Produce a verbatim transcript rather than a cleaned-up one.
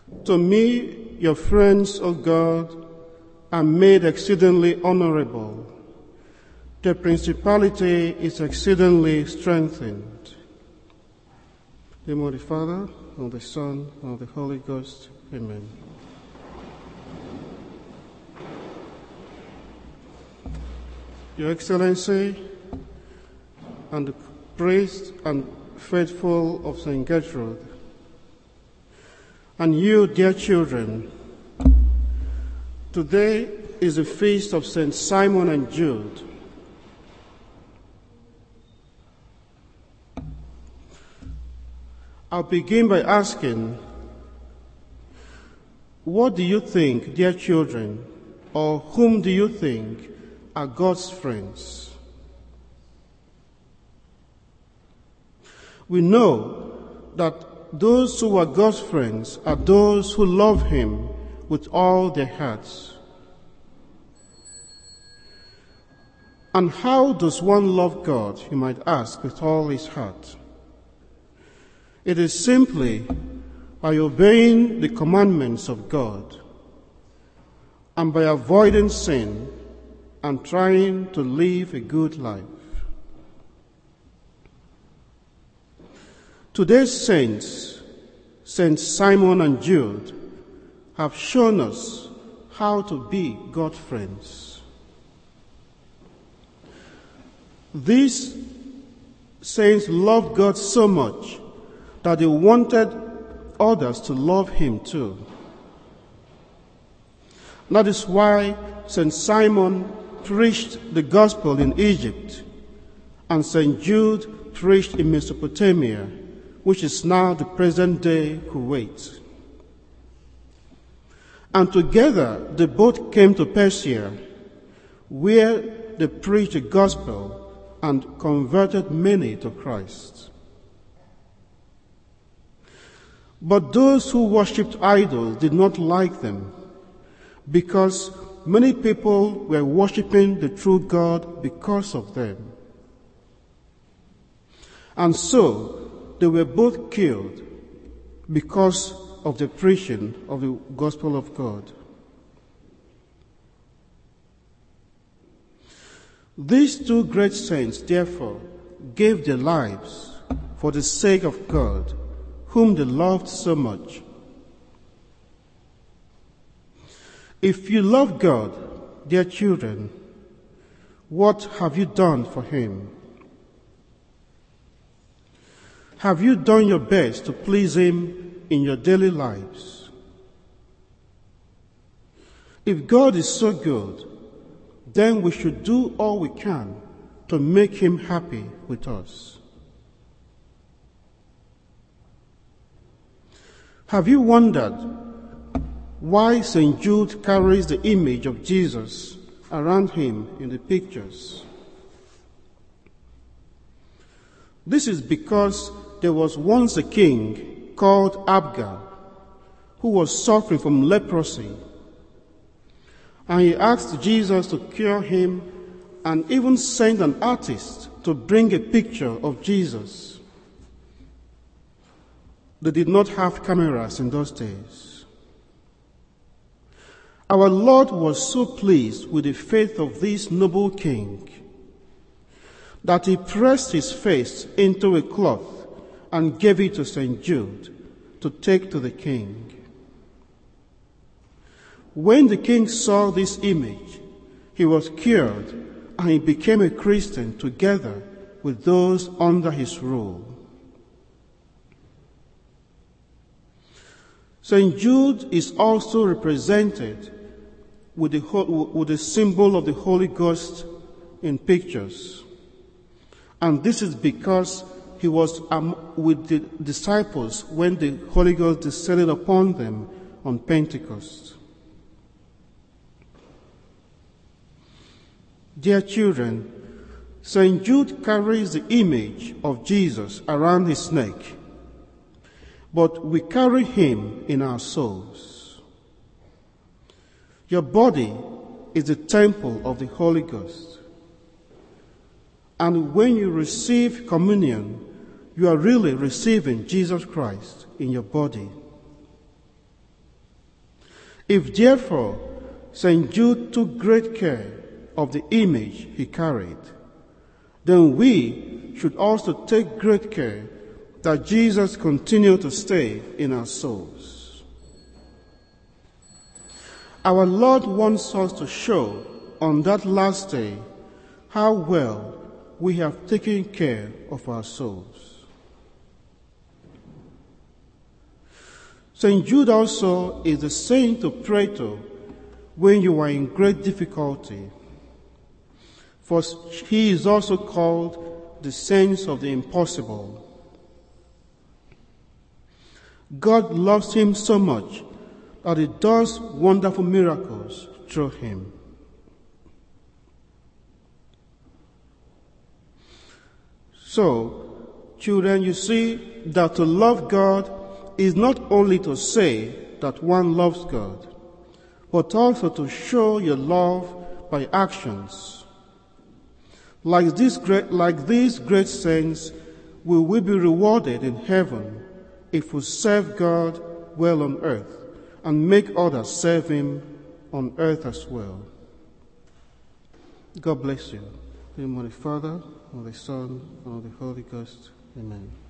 To me, your friends, O God, are made exceedingly honorable. The principality is exceedingly strengthened. In the name of the Father, and of the Son, and of the Holy Ghost. Amen. Your Excellency, and the priest and faithful of Saint Gertrude, and you, dear children, today is the feast of Saint Simon and Jude. I'll begin by asking, what do you think, dear children, or whom do you think are God's friends? We know that those who are God's friends are those who love Him with all their hearts. And how does one love God, you might ask, with all his heart? It is simply by obeying the commandments of God and by avoiding sin and trying to live a good life. Today's saints, Saint Simon and Jude, have shown us how to be God's friends. These saints loved God so much that they wanted others to love Him too. That is why Saint Simon preached the gospel in Egypt, and Saint Jude preached in Mesopotamia, which is now the present-day Kuwait. And together they both came to Persia, where they preached the gospel and converted many to Christ. But those who worshipped idols did not like them, because many people were worshipping the true God because of them. And so they were both killed because of the preaching of the gospel of God. These two great saints, therefore, gave their lives for the sake of God, whom they loved so much. If you love God, dear children, what have you done for Him? Have you done your best to please Him in your daily lives? If God is so good, then we should do all we can to make Him happy with us. Have you wondered why Saint Jude carries the image of Jesus around him in the pictures? This is because there was once a king called Abgar who was suffering from leprosy, and he asked Jesus to cure him and even sent an artist to bring a picture of Jesus. They did not have cameras in those days. Our Lord was so pleased with the faith of this noble king that he pressed his face into a cloth and gave it to Saint Jude to take to the king. When the king saw this image, he was cured, and he became a Christian together with those under his rule. Saint Jude is also represented with the, with the symbol of the Holy Ghost in pictures. And this is because he was um, with the disciples when the Holy Ghost descended upon them on Pentecost. Dear children, Saint Jude carries the image of Jesus around his neck, but we carry him in our souls. Your body is the temple of the Holy Ghost. And when you receive communion, you are really receiving Jesus Christ in your body. If therefore Saint Jude took great care of the image he carried, then we should also take great care that Jesus continue to stay in our souls. Our Lord wants us to show on that last day how well we have taken care of our souls. Saint Jude also is the saint to pray to when you are in great difficulty, for he is also called the saint of the impossible. God loves him so much that he does wonderful miracles through him. So, children, you see that to love God is not only to say that one loves God, but also to show your love by actions. Like these great, like these great saints, will we be rewarded in heaven if we serve God well on earth and make others serve him on earth as well. God bless you. In the name of the Father, and of the Son, and of the Holy Ghost. Amen.